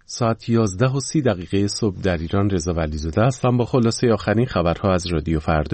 ساعت 11:30 صبح در ایران. رضا ولیزاده هستم با خلاصه آخرین خبرها از رادیو فردا.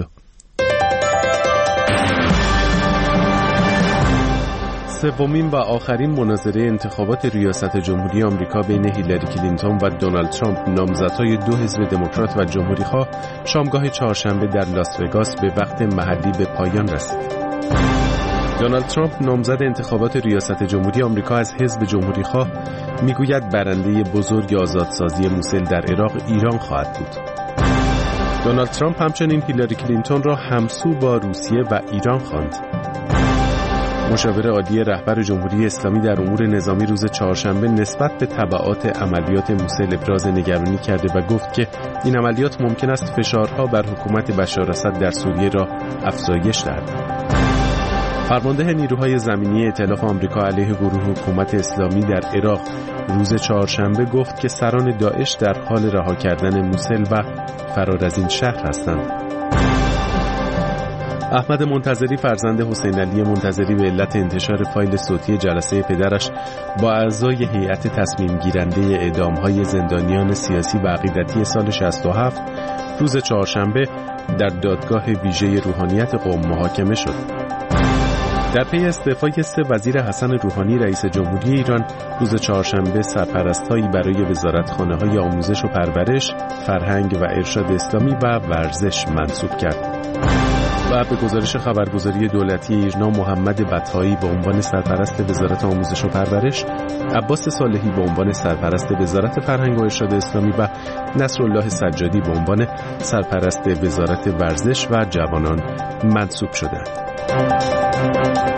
سومین و آخرین مناظره انتخابات ریاست جمهوری آمریکا بین هیلاری کلینتون و دونالد ترامپ، نامزدهای دو حزب دموکرات و جمهوری‌خواه، شامگاه چهارشنبه در لاس وگاس به وقت محلی به پایان رسید. دونالد ترامپ، نامزد انتخابات ریاست جمهوری آمریکا از حزب جمهوری‌خواه، میگوید برنده بزرگ آزادسازی موسل در عراق ایران خواهد بود. دونالد ترامپ همچنین هیلاری کلینتون را همسو با روسیه و ایران خواند. مشاور عالی رهبر جمهوری اسلامی در امور نظامی روز چهارشنبه نسبت به تبعات عملیات موسل ابراز نگرانی کرده و گفت که این عملیات ممکن است فشارها بر حکومت بشار اسد در سوریه را افزایش دهد. فرمانده نیروهای زمینی ائتلاف آمریکا علیه گروه حکومت اسلامی در عراق روز چهارشنبه گفت که سران داعش در حال رها کردن موسل و فرار از این شهر هستند. احمد منتظری، فرزند حسین علی منتظری، به علت انتشار فایل صوتی جلسه پدرش با اعضای هیئت تصمیم گیرنده اعدام‌های زندانیان سیاسی و عقیدتی سال 67 روز چهارشنبه در دادگاه ویژه روحانیت قم محاکمه شد. در پی استعفای 3 وزیر حسن روحانی رئیس جمهوری ایران روز چهارشنبه سرپرست‌هایی برای وزارتخانه‌های آموزش و پرورش، فرهنگ و ارشاد اسلامی و ورزش منصوب کرد. و به گزارش خبرگزاری دولتی ایرنا، محمد بطحایی به عنوان سرپرست وزارت آموزش و پرورش، عباس صالحی به عنوان سرپرست وزارت فرهنگ و ارشاد اسلامی و نصرالله سجادی به عنوان سرپرست وزارت ورزش و جوانان منصوب شدند.